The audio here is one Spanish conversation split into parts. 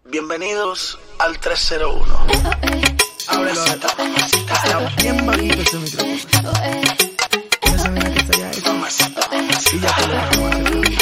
Bienvenidos al 301. Ábrelo, está bien bajito ese micrófono. Esa nena que está allá, y ya te lo vamos a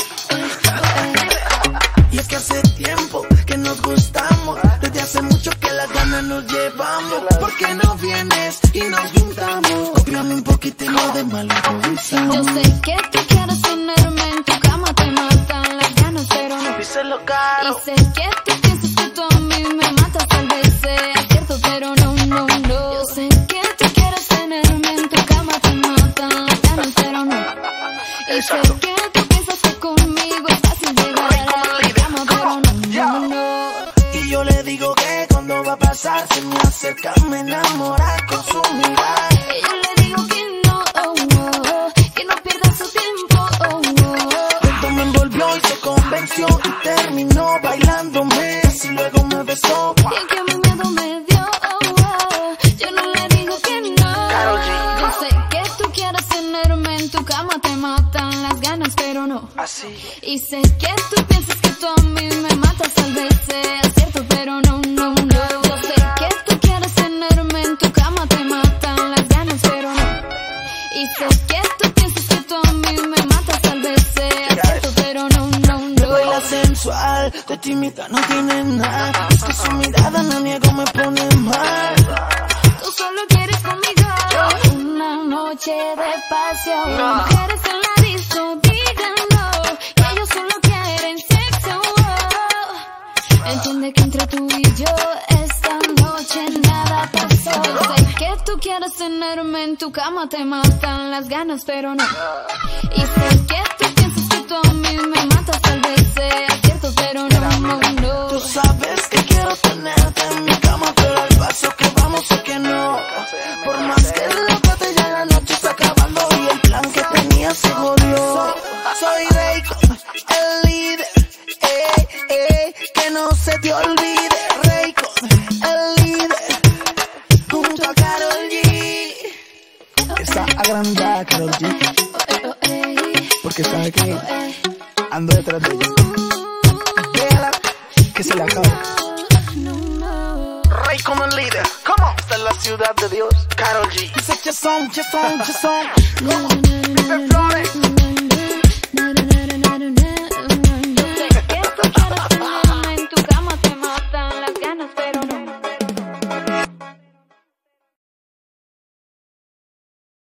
hacer. Y es que hace tiempo que nos gustamos, desde hace mucho que las ganas nos llevamos. ¿Por qué no vienes y nos juntamos? Cópiame un poquito y lo demás lo improvisamos. Yo sé que tú quieres tenerme en tu cama, te matan las ganas, pero no. Díselo caro. Y sé que tú piensas que tú a mí me matas, tal vez sea cierto, pero no, no, no. Yo sé que tú quieres tenerme en tu cama, te matan las ganas, pero no. Y sé que tú piensas que conmigo es fácil llegar a la cama, pero no, no, no. Y yo le digo que cuando va a pasar se me acerca, me enamora con su mirada. Y yo le digo que no, oh, oh, que no pierda su tiempo, oh, oh. Pronto me envolvió y se convenció y terminó bailándome, así luego me besó. Y es que a mi miedo me dio, oh, oh, yo no le digo que no. Karol G. Yo sé que tú quieres tenerme en tu cama, te matan las ganas, pero no. Así. Y sé que tú piensas que tú a mí me matas, tal vez sea cierto, pero no, no, no. Yo sé que tú quieres tenerme en tu cama, te matan las ganas, pero no. Y sé que tú piensas que tú a mí me matas, tal vez sea cierto, pero no, no, Me baila no. sensual, de tímida no tiene nada. Es que su mirada no niego me pone mal. Tú solo quieres conmigo una noche de pasión. Mujeres en la disco, díganlo, que ellos solo quieren sexo. Entiende que entre tú y yo esta noche nada pasó. Sé que tú quieres tenerme en tu cama, te matan las ganas, pero no. Y sé que tú piensas que tú a mí me matas, tal vez sea cierto, pero no, no, no. Tú sabes que quiero tenerte en mi cama, pero al paso que vamos sé que no. Por más que lo trate ya la noche está acabando y el plan que tenía se jodió. Soy Raycon, el líder, que no se te olvide. Raycon, el líder, junto a Karol G. Está agrandada Karol G, porque sabe que ando detrás de ella. Déjala que se le acabe. Rey como el líder. ¿Cómo? Esta es la ciudad de Dios. Karol G. Dice chesón, chesón, chesón. No, no, no, no, no.